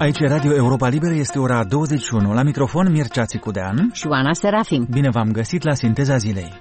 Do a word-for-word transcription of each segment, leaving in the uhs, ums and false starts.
Aici Radio Europa Liberă, este ora douăzeci și unu. La microfon Mircea Țicudean și Oana Serafim. Bine v-am găsit la Sinteza Zilei.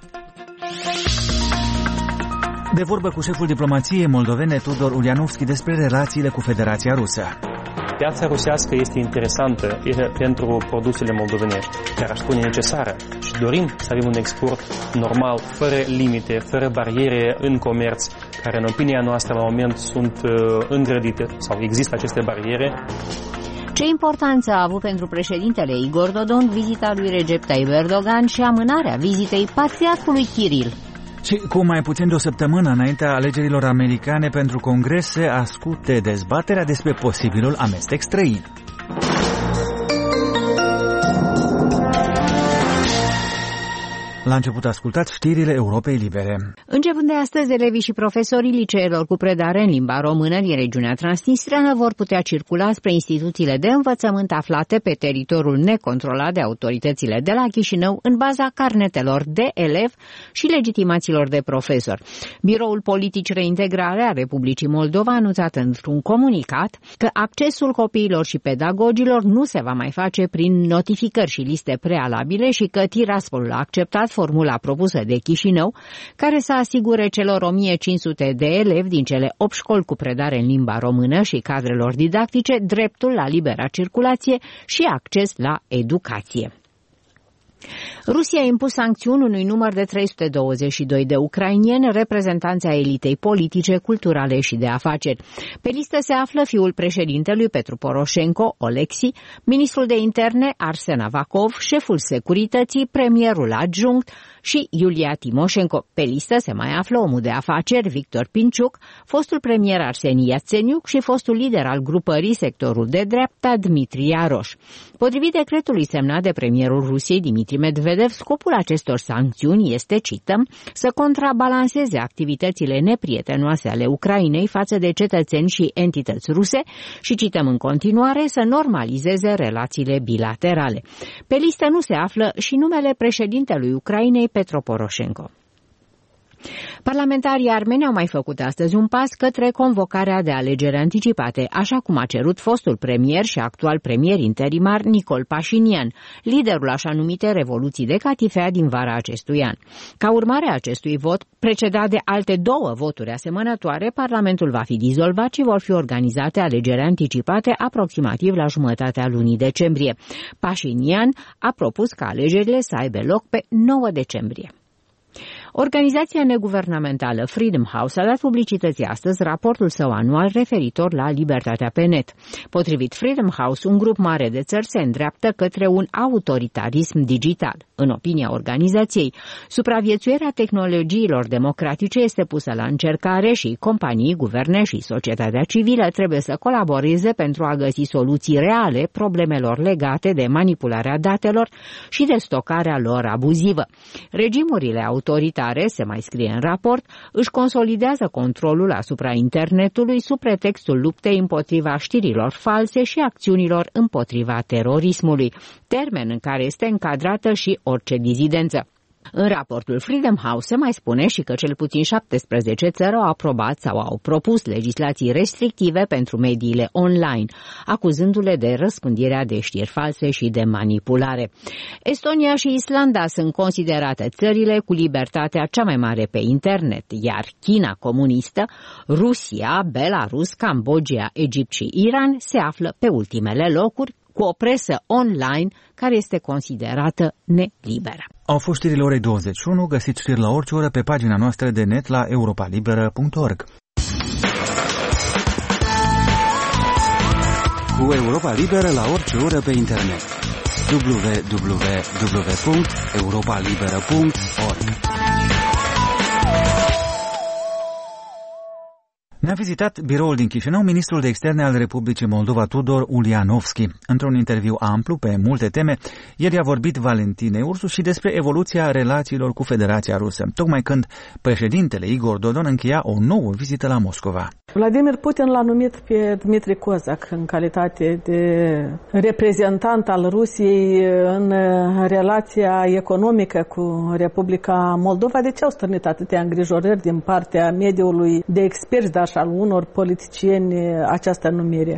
De vorbă cu șeful diplomației moldovene Tudor Ulianovski despre relațiile cu Federația Rusă. Piața rusească este interesantă pentru produsele moldovenești, chiar aș spune necesară, și dorim să avem un export normal, fără limite, fără bariere în comerț, care în opinia noastră la moment sunt îngrădite sau există aceste bariere. Ce importanță a avut pentru președintele Igor Dodon vizita lui Recep Tayyip Erdogan și amânarea vizitei patriarhului Kiril? Și cu mai puțin de o săptămână înaintea alegerilor americane pentru Congres se ascute dezbaterea despre posibilul amestec străin. La început ascultați știrile Europei Libere. Începând de astăzi, elevii și profesorii liceelor cu predare în limba română din regiunea transnistreană vor putea circula spre instituțiile de învățământ aflate pe teritoriul necontrolat de autoritățile de la Chișinău în baza carnetelor de elev și legitimațiilor de profesor. Biroul Politici Reintegrare a Republicii Moldova a anunțat într-un comunicat că accesul copiilor și pedagogilor nu se va mai face prin notificări și liste prealabile și că Tiraspolul a acceptat formula propusă de Chișinău, care să asigure celor o mie cinci sute de elevi din cele opt școli cu predare în limba română și cadrelor didactice dreptul la libera circulație și acces la educație. Rusia a impus sancțiuni unui număr de trei sute douăzeci și doi de ucrainieni, reprezentanți ai elitei politice, culturale și de afaceri. Pe listă se află fiul președintelui Petru Poroșenko, Oleksi, ministrul de interne Arsen Avakov, șeful securității, premierul adjunct și Iulia Timoșenko. Pe listă se mai află omul de afaceri Victor Pinciuc, fostul premier Arseni Iațeniuc și fostul lider al grupării sectorul de dreapta Dmitri Iaroș. Potrivit decretului semnat de premierul Rusiei Dmitri Medvedev, scopul acestor sancțiuni este, cităm, să contrabalanceze activitățile neprietenoase ale Ucrainei față de cetățeni și entități ruse și, cităm în continuare, să normalizeze relațiile bilaterale. Pe listă nu se află și numele președintelui Ucrainei Petro Poroșenko. Parlamentarii armeni au mai făcut astăzi un pas către convocarea de alegeri anticipate, așa cum a cerut fostul premier și actual premier interimar Nicol Pașinian, liderul așa numite revoluții de catifea din vara acestui an. Ca urmare a acestui vot, precedat de alte două voturi asemănătoare, Parlamentul va fi dizolvat și vor fi organizate alegeri anticipate aproximativ la jumătatea lunii decembrie. Pașinian a propus ca alegerile să aibă loc pe nouă decembrie. Organizația neguvernamentală Freedom House a dat publicității astăzi raportul său anual referitor la libertatea pe net. Potrivit Freedom House, un grup mare de țări se îndreaptă către un autoritarism digital. În opinia organizației, supraviețuirea tehnologiilor democratice este pusă la încercare și companii, guverne și societatea civilă trebuie să colaboreze pentru a găsi soluții reale problemelor legate de manipularea datelor și de stocarea lor abuzivă. Regimurile autoritare, se mai scrie în raport, își consolidează controlul asupra internetului sub pretextul luptei împotriva știrilor false și acțiunilor împotriva terorismului, termen în care este încadrată și orice dizidență. În raportul Freedom House se mai spune și că cel puțin șaptesprezece țări au aprobat sau au propus legislații restrictive pentru mediile online, acuzându-le de răspândirea de știri false și de manipulare. Estonia și Islanda sunt considerate țările cu libertatea cea mai mare pe internet, iar China comunistă, Rusia, Belarus, Cambodgia, Egipt și Iran se află pe ultimele locuri, cu o presă online care este considerată neliberă. Au fost știrile orei douăzeci și unu, găsiți știri la orice oră pe pagina noastră de net la europalibera punct org. Cu Europa Liberă la orice oră pe internet. w w w punct europalibera punct org. Ne-a vizitat biroul din Chișinău ministrul de externe al Republicii Moldova Tudor Ulianovski. Într-un interviu amplu pe multe teme, el i-a vorbit Valentinei Ursu și despre evoluția relațiilor cu Federația Rusă, tocmai când președintele Igor Dodon încheia o nouă vizită la Moscova. Vladimir Putin l-a numit pe Dmitri Kozak în calitate de reprezentant al Rusiei în relația economică cu Republica Moldova. De ce au stârnit atâtea îngrijorări din partea mediului de experți, dar și al unor politicieni această numire?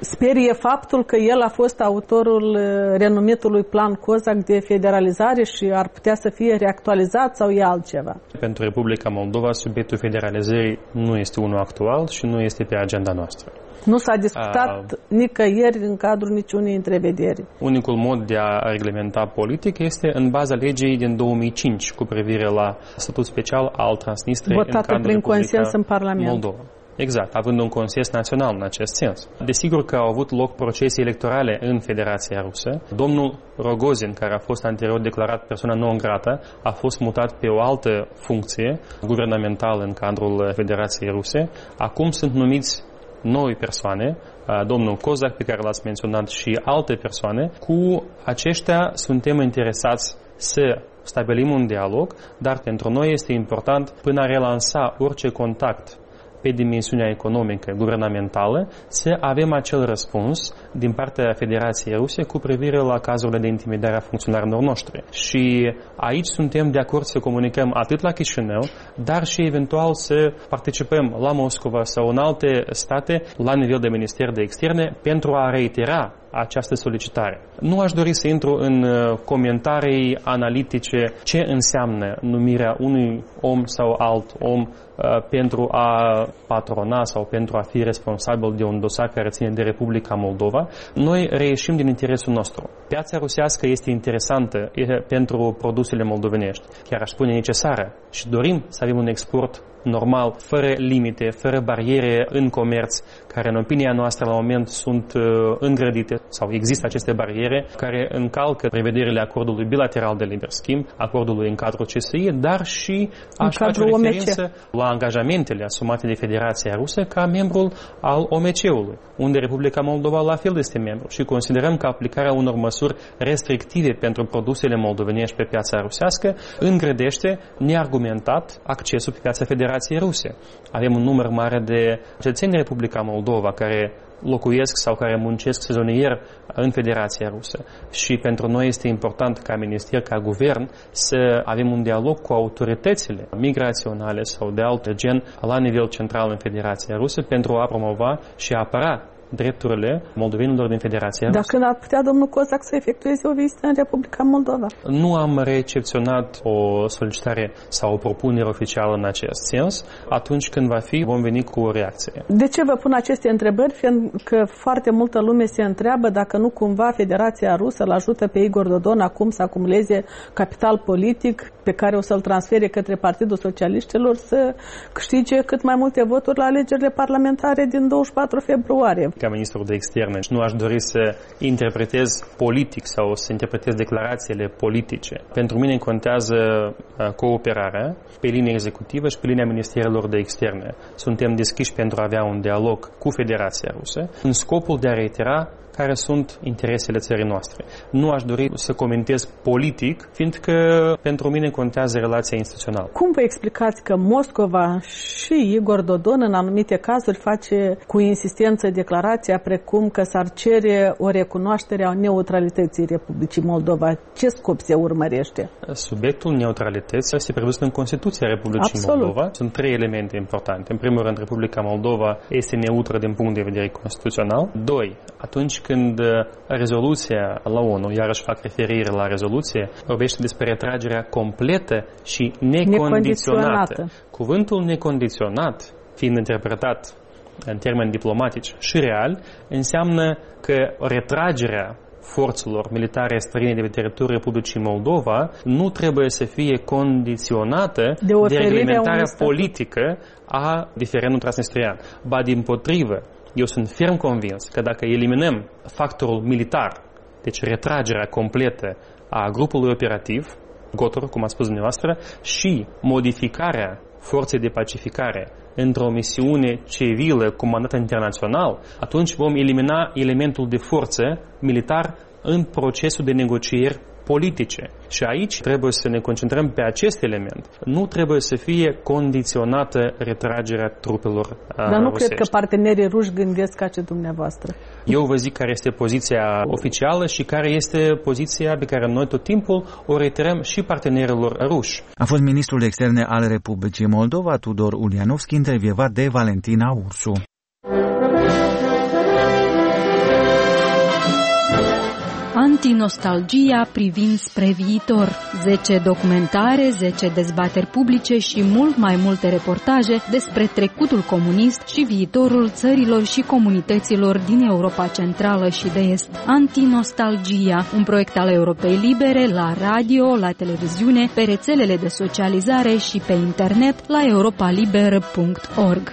sperie faptul că el a fost autorul renumitului plan COSAC de federalizare și ar putea să fie reactualizat sau e altceva? Pentru Republica Moldova, subiectul federalizării nu este unul actual și nu este pe agenda noastră. Nu s-a discutat a, nicăieri în cadrul niciunei întrevederi. Unicul mod de a reglementa politic este în baza legii din două mii cinci cu privire la statut special al Transnistriei în cadrul prin Republica consens în Parlament. Moldova. Exact, având un consens național în acest sens. Desigur că au avut loc procese electorale în Federația Rusă. Domnul Rogozin, care a fost anterior declarat persoana non grata, a fost mutat pe o altă funcție guvernamentală în cadrul Federației Ruse. Acum sunt numiți noi persoane, domnul Kozak, pe care l-ați menționat, și alte persoane. Cu aceștia suntem interesați să stabilim un dialog, dar pentru noi este important, până a relansa orice contact pe dimensiunea economică guvernamentală, să avem acel răspuns din partea Federației Ruse cu privire la cazurile de intimidare a funcționarilor noștri. Și aici suntem de acord să comunicăm atât la Chișinău, dar și eventual să participăm la Moscova sau în alte state la nivel de Minister de Externe pentru a reitera această solicitare. Nu aș dori să intru în comentarii analitice ce înseamnă numirea unui om sau alt om uh, pentru a patrona sau pentru a fi responsabil de un dosar care ține de Republica Moldova. Noi reieșim din interesul nostru. Piața rusească este interesantă pentru produsele moldovenești, chiar aș spune necesară, și dorim să avem un export normal, fără limite, fără bariere în comerț, care în opinia noastră la moment sunt uh, îngrădite sau există aceste bariere care încalcă prevederile acordului bilateral de liber schimb, acordului în cadrul C S I, dar și aș face referință la angajamentele asumate de Federația Rusă ca membru al O M C-ului, unde Republica Moldova la fel este membru, și considerăm că aplicarea unor măsuri restrictive pentru produsele moldovenești pe piața rusească îngrădește neargumentat accesul pe piața Federației Ruse. Avem un număr mare de cetățeni de Republica Moldova care locuiesc sau care muncesc sezonier în Federația Rusă. Și pentru noi este important ca minister, ca guvern, să avem un dialog cu autoritățile migraționale sau de alt gen la nivel central în Federația Rusă pentru a promova și a apăra drepturile moldovenilor din Federația Rusă. Dar când ar putea domnul Kozak să efectueze o vizită în Republica Moldova? Nu am recepționat o solicitare sau o propunere oficială în acest sens. Atunci când va fi, vom veni cu o reacție. De ce vă pun aceste întrebări? Fiindcă foarte multă lume se întreabă dacă nu cumva Federația Rusă îl ajută pe Igor Dodon acum să acumuleze capital politic pe care o să-l transfere către Partidul Socialiștilor să câștige cât mai multe voturi la alegerile parlamentare din douăzeci și patru februarie. Ca ministru de externe nu aș dori să interpretez politic sau să interpretez declarațiile politice. Pentru mine contează cooperarea pe linia executivă și pe linia ministerelor de externe. Suntem deschiși pentru a avea un dialog cu Federația Rusă în scopul de a reitera care sunt interesele țării noastre. Nu aș dori să comentez politic, fiindcă pentru mine contează relația instituțională. Cum vă explicați că Moscova și Igor Dodon în anumite cazuri face cu insistență declarația precum că s-ar cere o recunoaștere a neutralității Republicii Moldova? Ce scop se urmărește? Subiectul neutralității este prevăzut în Constituția Republicii Absolut. Moldova. Sunt trei elemente importante. În primul rând, Republica Moldova este neutră din punct de vedere constituțional. Doi, atunci când rezoluția la ONU, iarăși fac referire la rezoluție, vorbește despre retragerea completă și necondiționată. necondiționată. Cuvântul necondiționat, fiind interpretat în termeni diplomatici și real, înseamnă că retragerea forțelor militare străine de pe teritoriul Republicii Moldova nu trebuie să fie condiționată de, de reglementarea politică a diferendului transnistrian. Ba dimpotrivă, eu sunt ferm convins că dacă eliminăm factorul militar, deci retragerea completă a grupului operativ, Gotor, cum a spus dumneavoastră, și modificarea forței de pacificare într-o misiune civilă cu mandat internațional, atunci vom elimina elementul de forță militar în procesul de negocieri politice. Și aici trebuie să ne concentrăm pe acest element. Nu trebuie să fie condiționată retragerea trupelor rusești. Dar nu cred că partenerii ruși gândesc ca ce dumneavoastră. Eu vă zic care este poziția oficială și care este poziția pe care noi tot timpul o reiterăm și partenerilor ruși. A fost ministrul de externe al Republicii Moldova, Tudor Ulianovski, intervievat de Valentina Ursu. Antinostalgia privind spre viitor. zece documentare, zece dezbateri publice și mult mai multe reportaje despre trecutul comunist și viitorul țărilor și comunităților din Europa Centrală și de Est. Antinostalgia, un proiect al Europei Libere la radio, la televiziune, pe rețelele de socializare și pe internet la europa liberă punct org.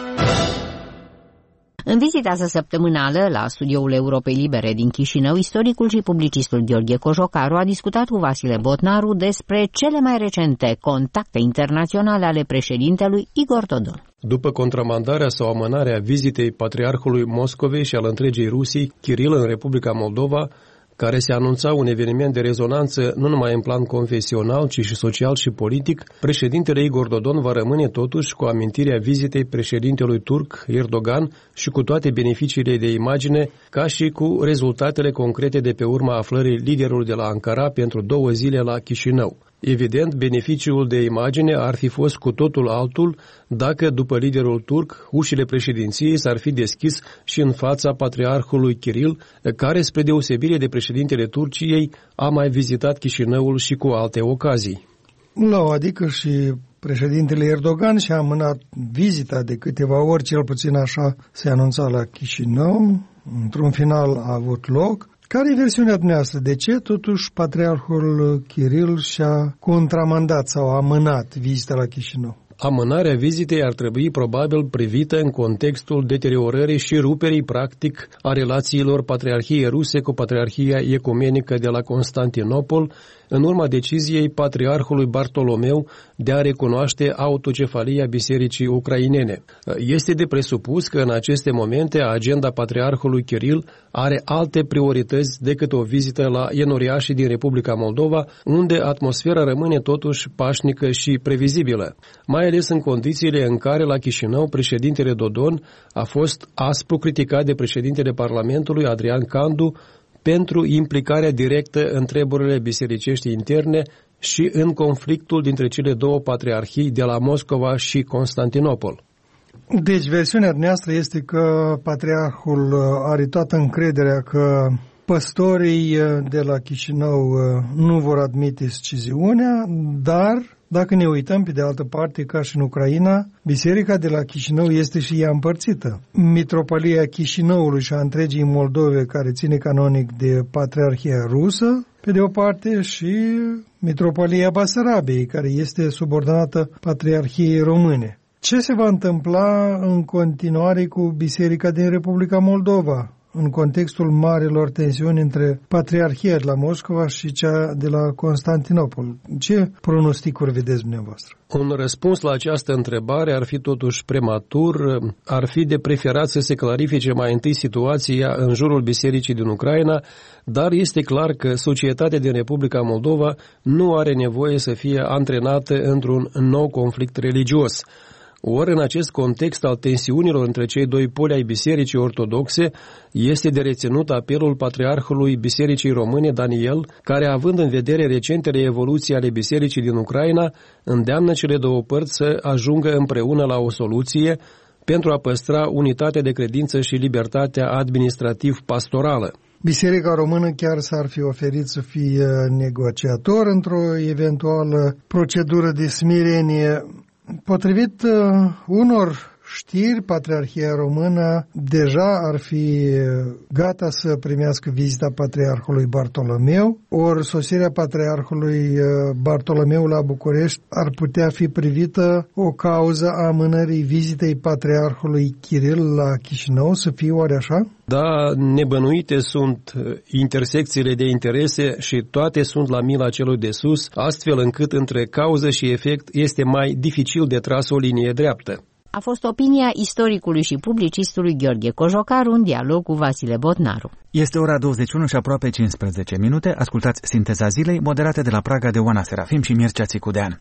În vizita sa săptămânală la studioul Europei Libere din Chișinău, istoricul și publicistul Gheorghe Cojocaru a discutat cu Vasile Botnaru despre cele mai recente contacte internaționale ale președintelui Igor Dodon. După contramandarea sau amânarea vizitei patriarhului Moscovei și al întregii Rusii, Kiril, în Republica Moldova, care se anunța un eveniment de rezonanță nu numai în plan confesional, ci și social și politic, președintele Igor Dodon va rămâne totuși cu amintirea vizitei președintelui turc Erdogan și cu toate beneficiile de imagine, ca și cu rezultatele concrete de pe urma aflării liderului de la Ankara pentru două zile la Chișinău. Evident, beneficiul de imagine ar fi fost cu totul altul dacă, după liderul turc, ușile președinției s-ar fi deschis și în fața patriarhului Kiril, care, spre deosebire de președintele Turciei, a mai vizitat Chișinăul și cu alte ocazii. Nu, adică și președintele Erdogan și-a amânat vizita de câteva ori, cel puțin așa se anunța la Chișinău. Într-un final a avut loc. Care e versiunea dumneavoastră? De ce totuși patriarhul Kiril și-a contramandat sau amânat vizita la Chișinău? Amânarea vizitei ar trebui probabil privită în contextul deteriorării și ruperii practic a relațiilor Patriarhiei Ruse cu Patriarhia Ecumenică de la Constantinopol, în urma deciziei patriarhului Bartolomeu de a recunoaște autocefalia Bisericii Ucrainene. Este de presupus că în aceste momente agenda patriarhului Kiril are alte priorități decât o vizită la enoriașii din Republica Moldova, unde atmosfera rămâne totuși pașnică și previzibilă, mai ales în condițiile în care la Chișinău președintele Dodon a fost aspru criticat de președintele Parlamentului Adrian Candu pentru implicarea directă în treburile bisericești interne și în conflictul dintre cele două patriarhii de la Moscova și Constantinopol. Deci, versiunea noastră este că patriarhul are toată încrederea că păstorii de la Chișinău nu vor admite sciziunea, dar dacă ne uităm pe de altă parte, ca și în Ucraina, biserica de la Chișinău este și ea împărțită. Mitropolia Chișinăului și a întregii Moldove, care ține canonic de Patriarhia Rusă, pe de o parte, și Mitropolia Basarabiei, care este subordonată Patriarhiei Române. Ce se va întâmpla în continuare cu biserica din Republica Moldova, în contextul marilor tensiuni între Patriarhia de la Moscova și cea de la Constantinopol? Ce pronosticuri vedeți dumneavoastră? Un răspuns la această întrebare ar fi totuși prematur, ar fi de preferat să se clarifice mai întâi situația în jurul bisericii din Ucraina, dar este clar că societatea din Republica Moldova nu are nevoie să fie antrenată într-un nou conflict religios. Ori în acest context al tensiunilor între cei doi poli ai Bisericii Ortodoxe, este de reținut apelul Patriarhului Bisericii Române, Daniel, care, având în vedere recentele evoluții ale Bisericii din Ucraina, îndeamnă cele două părți să ajungă împreună la o soluție pentru a păstra unitatea de credință și libertatea administrativ-pastorală. Biserica Română chiar s-ar fi oferit să fie negociator într-o eventuală procedură de smirenie. Potrivit uh, unor știri, Patriarhia Română deja ar fi gata să primească vizita Patriarhului Bartolomeu, ori sosirea Patriarhului Bartolomeu la București ar putea fi privită o cauză a amânării vizitei Patriarhului Kiril la Chișinău, să fie oare așa? Da, nebănuite sunt intersecțiile de interese și toate sunt la mila celui de sus, astfel încât între cauză și efect este mai dificil de tras o linie dreaptă. A fost opinia istoricului și publicistului Gheorghe Cojocaru în dialog cu Vasile Botnaru. Este ora douăzeci și unu și aproape cincisprezece minute. Ascultați Sinteza Zilei, moderată de la Praga de Oana Serafim și Mircea Țicudean.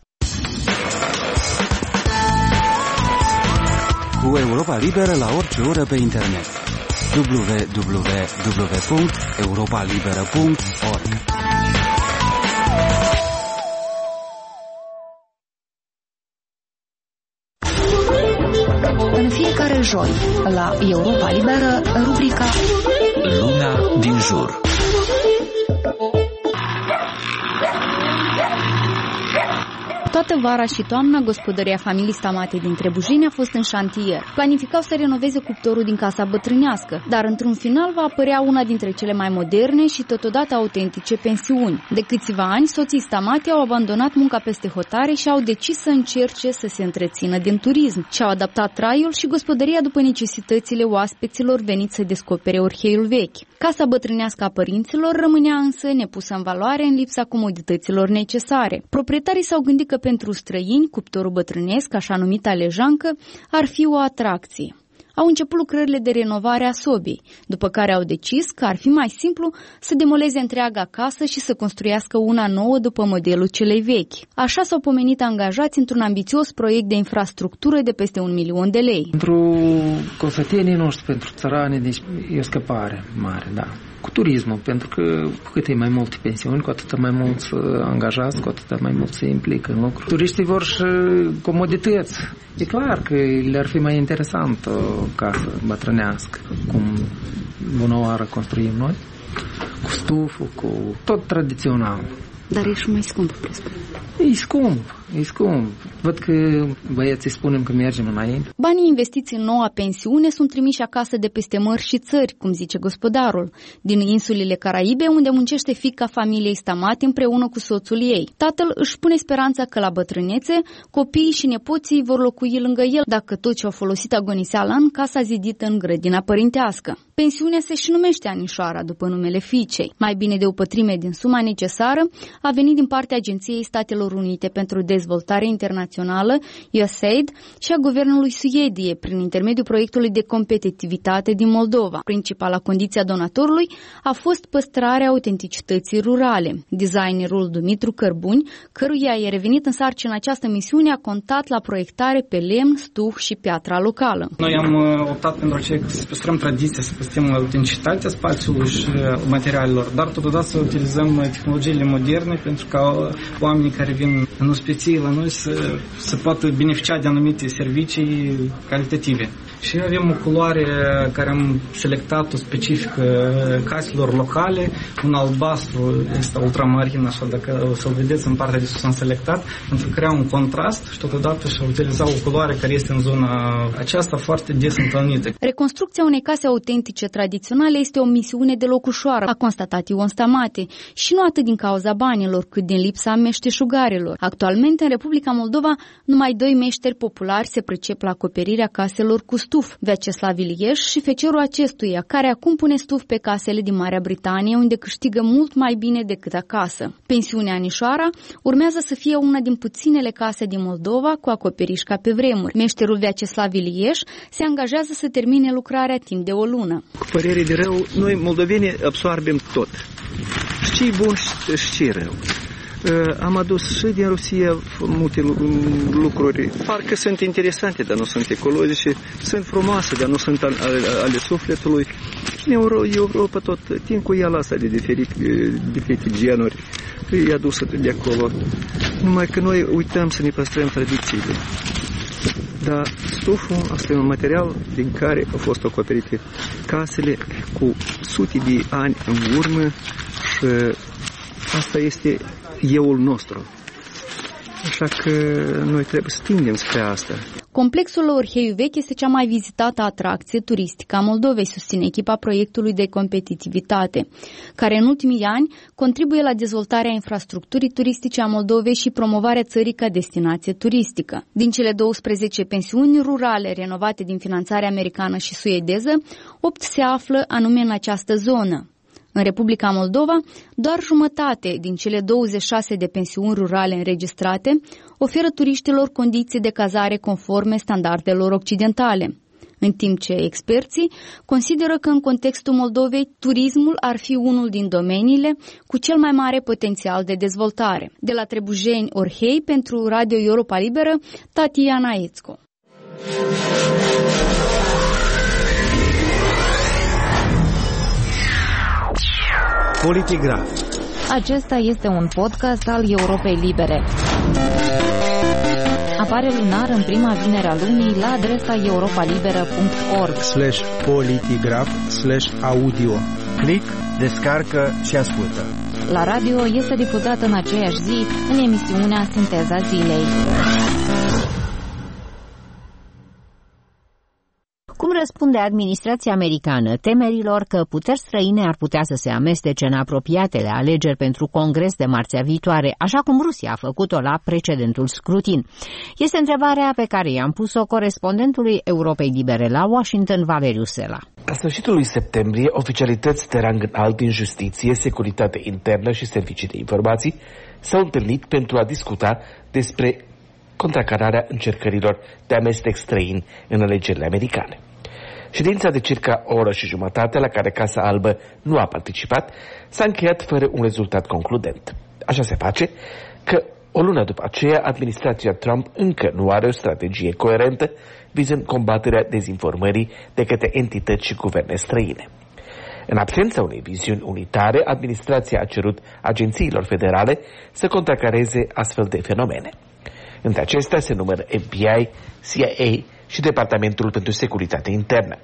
Cu Europa Liberă la orice oră pe internet. w w w punct europa liberă punct org. În fiecare joi, la Europa Liberă, rubrica Lumea din jur. Toată vara și toamna, gospodăria familiei Stamate din Trebujeni a fost în șantier. Planificau să renoveze cuptorul din casa bătrânească, dar într-un final va apărea una dintre cele mai moderne și totodată autentice pensiuni. De câțiva ani, soții Stamate au abandonat munca peste hotare și au decis să încerce să se întrețină din turism. Și-au adaptat traiul și gospodăria după necesitățile oaspeților veniți să descopere Orheiul vechi. Casa bătrânească a părinților rămânea însă nepusă în valoare în lipsa comodităților necesare. Proprietarii s-au gândit că pentru străini, cuptorul bătrânesc, așa numita lejancă, ar fi o atracție. Au început lucrările de renovare a sobii, după care au decis că ar fi mai simplu să demoleze întreaga casă și să construiască una nouă după modelul celei vechi. Așa s-au pomenit angajați într-un ambițios proiect de infrastructură de peste un milion de lei. Pentru cosătenii noștri, pentru țărani, deci e o scăpare mare, da. Cu turismul, pentru că cu cât e mai multe pensiuni, cu atât mai mulți angajați, cu atât mai mult se implică în lucru. Turiștii vor și comodități. E clar că le-ar fi mai interesant o casă bătrânească, cum bună oară construim noi, cu stuful, cu tot tradițional. Dar e și mai scump, presupun. E scump, e scump. Văd că băieții spunem că mergem înainte. Banii investiți în noua pensiune sunt trimiși acasă de peste mări și țări, cum zice gospodarul, din insulele Caraibe, unde muncește fiica familiei Stamate împreună cu soțul ei. Tatăl își pune speranța că la bătrânețe copiii și nepoții vor locui lângă el, dacă tot ce au folosit agoniseala în casa zidită în grădina părintească. Pensiunea se și numește Anișoara, după numele fiicei. Mai bine de o pătrime din suma necesară a venit din partea Agenției Statelor Unite pentru Dezvoltare Internațională, U S A I D, și a guvernului Suedie, prin intermediul proiectului de competitivitate din Moldova. Principala condiție a donatorului a fost păstrarea autenticității rurale. Designerul Dumitru Cărbuni, căruia i-a revenit în sarcină această misiune, a contat la proiectare pe lemn, stuf și piatra locală. Noi am optat pentru aceea să păstrăm tradiția, să păstrăm autenticitatea spațiului și materialelor, dar totodată să utilizăm tehnologiile moderne pentru ca oamenii care vin în ospiție la noi să, să poată beneficia de anumite servicii calitative. Și avem o culoare care am selectat-o specifică caselor locale, un albastru, este ultramarin, așa, dacă o să-l vedeți în partea de sus am selectat, pentru a crea un contrast și totodată și a utiliza o culoare care este în zona aceasta foarte des întâlnită. Reconstrucția unei case autentice tradiționale este o misiune deloc ușoară, a constatat Ion Stamate, și nu atât din cauza banilor, cât din lipsa meșteșugarilor. Actualmente, în Republica Moldova, numai doi meșteri populari se pricep la acoperirea caselor cu stuf, Vyacheslav Ilieș și fecerul acestuia, care acum pune stuf pe casele din Marea Britanie, unde câștigă mult mai bine decât acasă. Pensiunea Anișoara urmează să fie una din puținele case din Moldova cu acoperiș ca pe vremuri. Meșterul Vyacheslav Ilieș se angajează să termine lucrarea timp de o lună. Cu părere de rău, noi moldovenii absorbim tot. Și ce-i bun și ce-i rău. Am adus și din Rusia multe lucruri. Parcă sunt interesante, dar nu sunt ecologice. Sunt frumoase, dar nu sunt ale sufletului. În Europa tot timp cu ea lasă de diferite, diferite genuri. E adusă de acolo. Numai că noi uităm să ne păstrăm tradițiile. Dar stuful, asta e un material din care au fost acoperite casele cu sute de ani în urmă și asta este euul nostru. Așa că noi trebuie să tindem spre asta. Complexul Orheiul Vechi este cea mai vizitată atracție turistică a Moldovei, susține echipa proiectului de competitivitate, care în ultimii ani contribuie la dezvoltarea infrastructurii turistice a Moldovei și promovarea țării ca destinație turistică. Din cele douăsprezece pensiuni rurale renovate din finanțare americană și suedeză, opt se află anume în această zonă. În Republica Moldova, doar jumătate din cele douăzeci și șase de pensiuni rurale înregistrate oferă turiștilor condiții de cazare conforme standardelor occidentale, în timp ce experții consideră că în contextul Moldovei turismul ar fi unul din domeniile cu cel mai mare potențial de dezvoltare. De la Trebujeni, Orhei, pentru Radio Europa Liberă, Tatiana Ețco. Politigraf. Acesta este un podcast al Europei Libere. Apare lunar în prima vinere a lunii la adresa europalibera punct org slash politigraf slash audio. Click, descarcă și ascultă. la radio este difuzată în aceeași zi în emisiunea Sinteza Zilei. Cum răspunde administrația americană temerilor că puteri străine ar putea să se amestece în apropiatele alegeri pentru Congres de marțea viitoare, așa cum Rusia a făcut-o la precedentul scrutin? Este întrebarea pe care i-am pus-o corespondentului Europei Libere la Washington, Valeriu Sela. La sfârșitul lui septembrie, oficialități de rang înalt din justiție, securitate internă și servicii de informații s-au întâlnit pentru a discuta despre contracararea încercărilor de amestec străin în alegerile americane. Ședința de circa o oră și jumătate, la care Casa Albă nu a participat, s-a încheiat fără un rezultat concludent. Așa se face că, o lună după aceea, administrația Trump încă nu are o strategie coerentă vizând combaterea dezinformării de către entități și guverne străine. În absența unei viziuni unitare, administrația a cerut agențiilor federale să contracareze astfel de fenomene. Între acestea se numără F B I, C I A și Departamentul pentru Securitate Internă.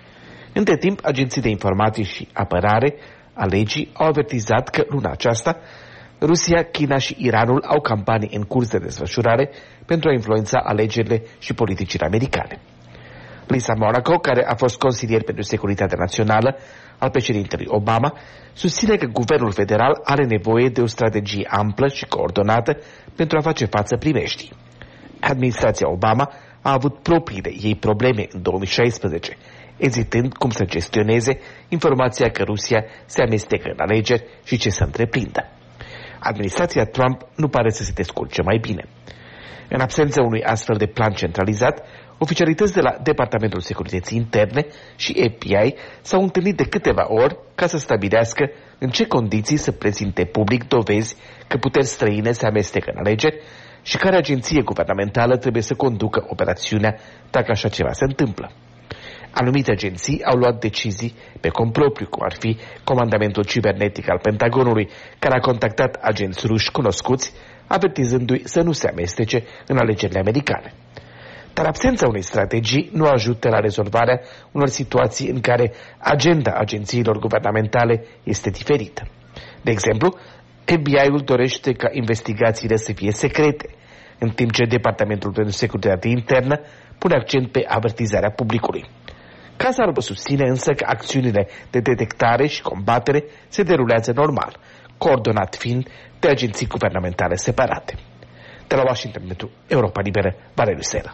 Între timp, agenții de informații și apărare a legii au avertizat că luna aceasta Rusia, China și Iranul au campanii în curs de desfășurare pentru a influența alegerile și politicile americane. Lisa Monaco, care a fost consilier pentru securitatea națională al președintelui Obama, susține că guvernul federal are nevoie de o strategie amplă și coordonată pentru a face față primeștii. Administrația Obama a avut propriile ei probleme în două mii șaisprezece, ezitând cum să gestioneze informația că Rusia se amestecă în alegeri și ce să întreprindă. Administrația Trump nu pare să se descurce mai bine. În absența unui astfel de plan centralizat, oficialități de la Departamentul Securității Interne și F B I s-au întâlnit de câteva ori ca să stabilească în ce condiții să prezinte public dovezi că puteri străine se amestecă în alegeri și care agenție guvernamentală trebuie să conducă operațiunea dacă așa ceva se întâmplă. Anumite agenții au luat decizii pe cont propriu, cum ar fi Comandamentul Cibernetic al Pentagonului, care a contactat agenți ruși cunoscuți, avertizându-i să nu se amestece în alegerile americane. Dar absența unei strategii nu ajută la rezolvarea unor situații în care agenda agențiilor guvernamentale este diferită. De exemplu, F B I-ul dorește ca investigațiile să fie secrete, în timp ce Departamentul pentru Securitate Internă pune accent pe avertizarea publicului. Casa Albă susține însă că acțiunile de detectare și combatere se derulează normal, coordonat fiind de agenții guvernamentale separate. De la Washington pentru Europa Liberă, Valeriu Sela.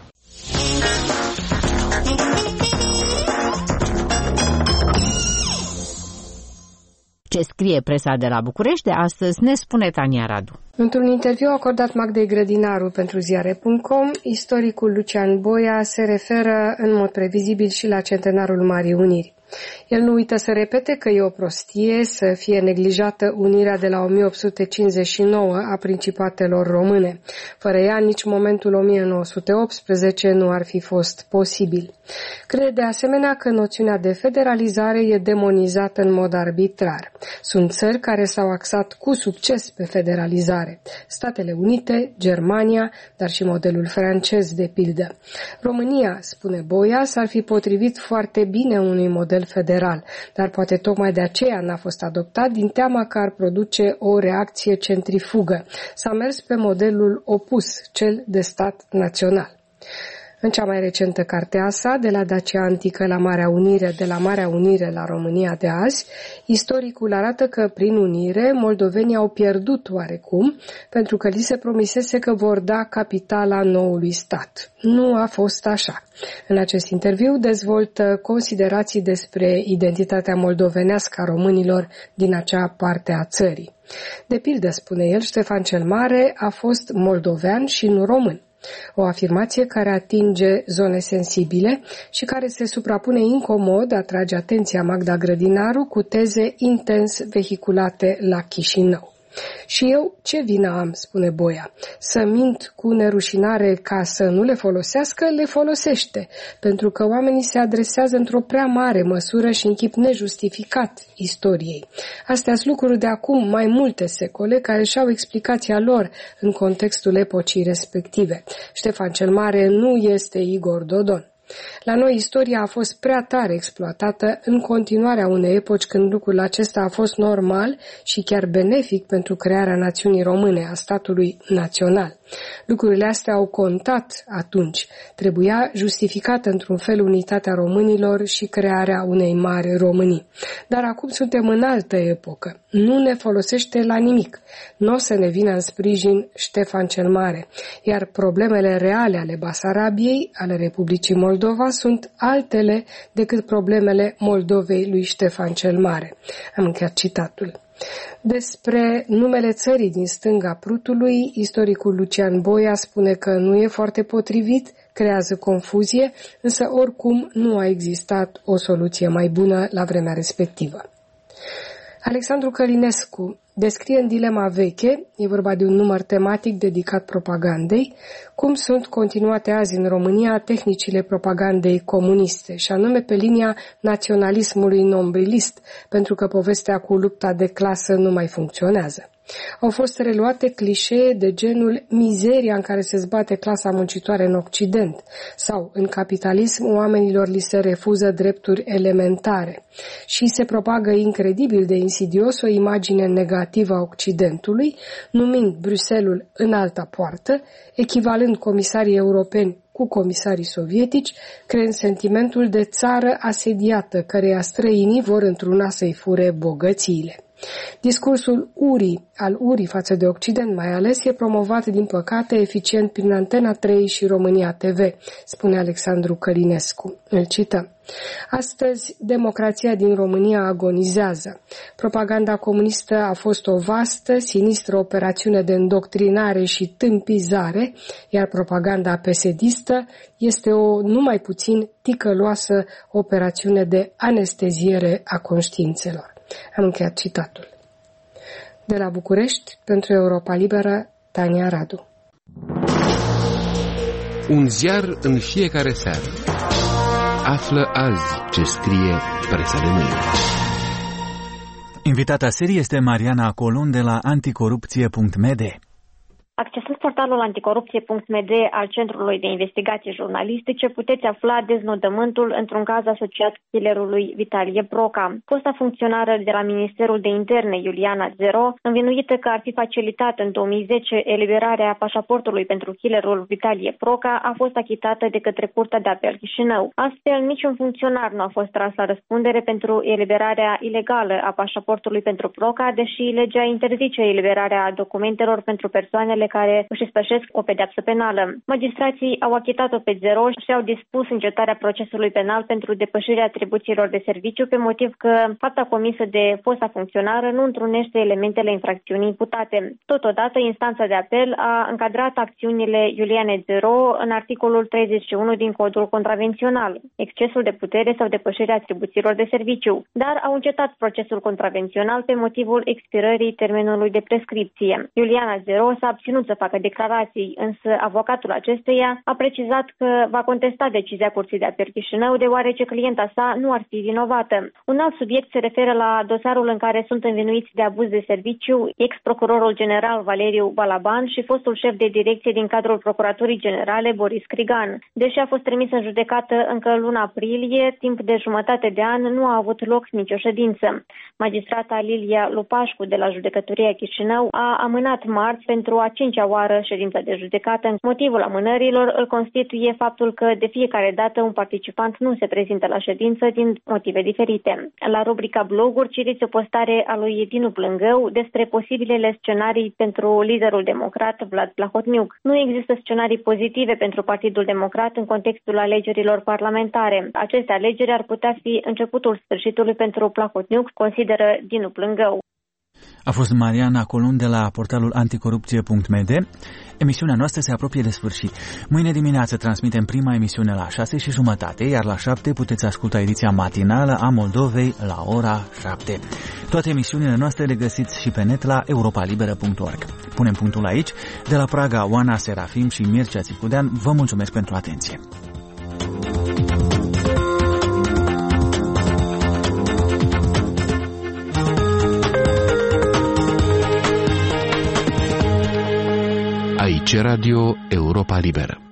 Ce scrie presa de la București de astăzi ne spune Tania Radu. Într-un interviu acordat Magdei Grădinaru pentru ziare punct com, istoricul Lucian Boia se referă în mod previzibil și la centenarul Marii Uniri. El nu uită să repete că e o prostie să fie neglijată unirea de la o mie opt sute cincizeci și nouă a principatelor române. Fără ea, nici momentul o mie nouă sute optsprezece nu ar fi fost posibil. Crede de asemenea că noțiunea de federalizare e demonizată în mod arbitrar. Sunt țări care s-au axat cu succes pe federalizare. Statele Unite, Germania, dar și modelul francez, de pildă. România, spune Boia, s-ar fi potrivit foarte bine unui model federal, dar poate tocmai de aceea n-a fost adoptat din teama că ar produce o reacție centrifugă. S-a mers pe modelul opus, cel de stat național. În cea mai recentă carte a sa, De la Dacia Antică la Marea Unire, de la Marea Unire la România de azi, istoricul arată că prin unire moldovenii au pierdut oarecum, pentru că li se promisese că vor da capitala noului stat. Nu a fost așa. În acest interviu dezvoltă considerații despre identitatea moldovenească a românilor din acea parte a țării. De pildă, spune el, Ștefan cel Mare a fost moldovean și nu român. O afirmație care atinge zone sensibile și care se suprapune incomod, atrage atenția Magda Grădinaru, cu teze intens vehiculate la Chișinău. Și eu ce vină am, spune Boia, să mint cu nerușinare ca să nu le folosească, le folosește, pentru că oamenii se adresează într-o prea mare măsură și în chip nejustificat istoriei. Astea sunt lucruri de acum mai multe secole care și-au explicația lor în contextul epocii respective. Ștefan cel Mare nu este Igor Dodon. La noi, istoria a fost prea tare exploatată în continuarea unei epoci când lucrul acesta a fost normal și chiar benefic pentru crearea națiunii române, a statului național. Lucrurile astea au contat atunci. Trebuia justificată într-un fel unitatea românilor și crearea unei mari Românii. Dar acum suntem în altă epocă. Nu ne folosește la nimic. Nu o să ne vină în sprijin Ștefan cel Mare, iar problemele reale ale Basarabiei, ale Republicii Moldova, sunt altele decât problemele Moldovei lui Ștefan cel Mare. Am încheiat citatul. Despre numele țării din stânga Prutului, istoricul Lucian Boia spune că nu e foarte potrivit, creează confuzie, însă oricum nu a existat o soluție mai bună la vremea respectivă. Alexandru Călinescu descrie în Dilema veche, e vorba de un număr tematic dedicat propagandei, cum sunt continuate azi în România tehnicile propagandei comuniste, și anume pe linia naționalismului nombrilist, pentru că povestea cu lupta de clasă nu mai funcționează. Au fost reluate clișee de genul mizeria în care se zbate clasa muncitoare în Occident sau în capitalism oamenilor li se refuză drepturi elementare și se propagă incredibil de insidios o imagine negativă a Occidentului, numind Bruxelles în alta poartă, echivalând comisarii europeni cu comisarii sovietici, creând sentimentul de țară asediată, căreia străinii vor într-una să-i fure bogățiile. Discursul urii, al urii față de Occident mai ales, e promovat din păcate eficient prin Antena trei și România T V, spune Alexandru Călinescu. Îl cităm. Astăzi, democrația din România agonizează. Propaganda comunistă a fost o vastă, sinistră operațiune de îndoctrinare și tâmpizare, iar propaganda pesedistă este o numai puțin ticăloasă operațiune de anesteziere a conștiințelor. Am încheiat citatul. De la București, pentru Europa Liberă, Tania Radu. Un ziar în fiecare seară. Află azi ce scrie presa de mâine. Invitata serii este Mariana Colun de la anticorupție punct m d. Accesând portalul anticorupție punct m d al Centrului de Investigații Jurnalistice, puteți afla deznodământul într-un caz asociat killerului Vitalie Proca. Fosta funcționară de la Ministerul de Interne, Iuliana Zero, învinuită că ar fi facilitat în două mii zece eliberarea pașaportului pentru killerul Vitalie Proca, a fost achitată de către Curtea de Apel Chișinău. Astfel, niciun funcționar nu a fost tras la răspundere pentru eliberarea ilegală a pașaportului pentru Proca, deși legea interzice eliberarea documentelor pentru persoanele care își spășesc o pedeapsă penală. Magistrații au achitat-o pe Zero și au dispus încetarea procesului penal pentru depășirea atribuțiilor de serviciu pe motiv că fapta comisă de fosta funcționară nu întrunește elementele infracțiunii imputate. Totodată, instanța de apel a încadrat acțiunile Iuliane Zero în articolul treizeci și unu din Codul Contravențional, excesul de putere sau depășirea atribuțiilor de serviciu, dar au încetat procesul contravențional pe motivul expirării termenului de prescripție. Iuliana Zero s-a abținut să facă declarații, însă avocatul acesteia a precizat că va contesta decizia Curții de Apel Chișinău, deoarece clienta sa nu ar fi vinovată. Un alt subiect se referă la dosarul în care sunt învinuiți de abuz de serviciu ex-procurorul general Valeriu Balaban și fostul șef de direcție din cadrul Procuraturii Generale Boris Crigan. Deși a fost trimis în judecată încă luna aprilie, timp de jumătate de an nu a avut loc nicio ședință. Magistrata Lilia Lupașcu de la Judecătoria Chișinău a amânat marți pentru a cincea oară ședința de judecată. Motivul amânărilor îl constituie faptul că de fiecare dată un participant nu se prezintă la ședință din motive diferite. La rubrica bloguri citiți o postare a lui Dinu Plângău despre posibilele scenarii pentru liderul democrat Vlad Plahotniuc. Nu există scenarii pozitive pentru Partidul Democrat în contextul alegerilor parlamentare. Aceste alegeri ar putea fi începutul sfârșitului pentru Plahotniuc, consideră Dinu Plângău. A fost Mariana Colun de la portalul anticorupție punct m d. Emisiunea noastră se apropie de sfârșit. Mâine dimineață transmitem prima emisiune la șase și jumătate, iar la șapte puteți asculta ediția matinală a Moldovei la ora șapte. Toate emisiunile noastre le găsiți și pe net la europa liberă punct org. Punem punctul aici. De la Praga, Oana Serafim și Mircea Țicudean, vă mulțumesc pentru atenție. Aici Radio Europa Liberă.